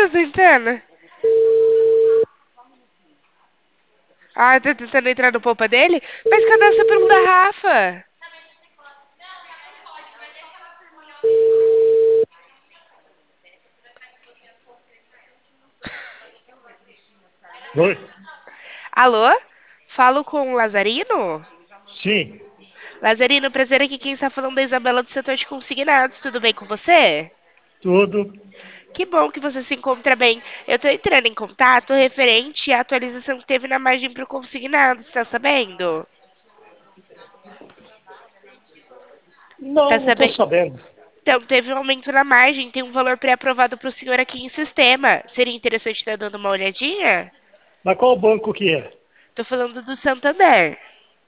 tá tentando? Ah, tá tentando entrar no Poupa dele? Mas cadê essa pergunta da Rafa? Oi? Alô? Falo com o Lazarino? Sim, Lazarino, prazer aqui. Quem está falando é a Isabela do setor de consignados. Tudo bem com você? tudo. Que bom que você se encontra bem. Eu tô entrando em contato referente à atualização que teve na margem para o consignado. Você tá sabendo? Tá Não, não estou sabendo? sabendo. Então, teve um aumento na margem, tem um valor pré-aprovado para o senhor aqui em sistema. Seria interessante estar dando uma olhadinha? Mas qual banco que é? Tô falando do Santander.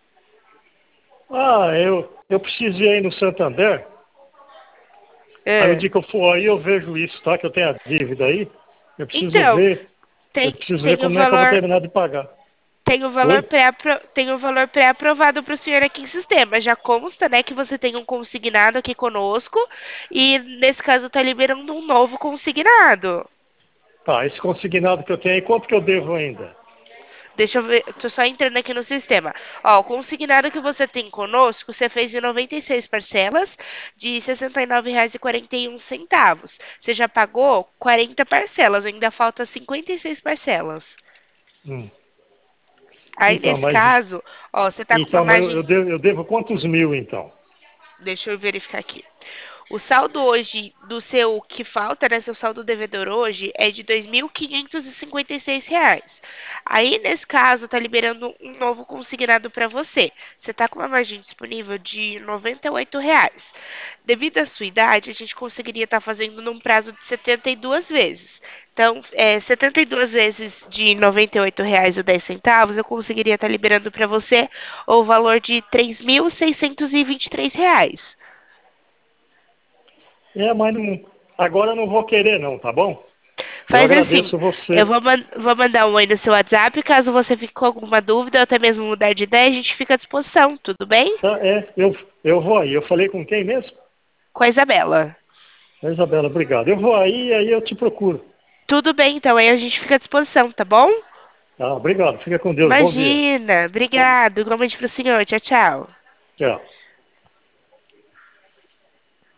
Eu preciso ir aí no Santander. Aí o Ah. dia que eu for aí eu vejo isso, tá? Que eu tenho a dívida aí. Eu preciso Então, ver, eu tem, preciso ver tem o como é que eu vou valor, terminar de pagar. Oi? tem o valor pré-aprovado para o senhor aqui em sistema. Já consta, né, que você tem um consignado aqui conosco e nesse caso está liberando um novo consignado. Tá, esse consignado que eu tenho aí, quanto que eu devo ainda? Deixa eu ver, tô só entrando aqui no sistema. Ó, o consignado que você tem conosco, você fez em 96 parcelas de R$ 69,41. Você já pagou 40 parcelas, ainda falta 56 parcelas. Hum. Aí, Então, nesse mas, caso, ó, você tá com uma mas margem. eu devo quantos mil então? Deixa eu verificar aqui. O saldo hoje do seu que falta, né? Seu saldo devedor hoje é de R$ 2.556. Aí, nesse caso, tá liberando um novo consignado para você. Você tá com uma margem disponível de R$ 98. Devido à sua idade, a gente conseguiria estar fazendo num prazo de 72 vezes. Então, 72 vezes de R$ 98,10, eu conseguiria estar liberando para você o valor de R$ 3.623. Mas agora eu não vou querer não, tá bom? Eu Faz assim, agradeço eu você. vou mandar um oi no seu WhatsApp, caso você fique com alguma dúvida ou até mesmo mudar de ideia, a gente fica à disposição, tudo bem? Tá, eu vou aí. Eu falei com quem mesmo? Com a Isabela. Isabela, obrigado. Eu vou aí eu te procuro. Tudo bem, então aí a gente fica à disposição, tá bom? Tá, obrigado. Fica com Deus. Bom dia. Imagina, obrigado, igualmente pro senhor, tchau, tchau. Tchau.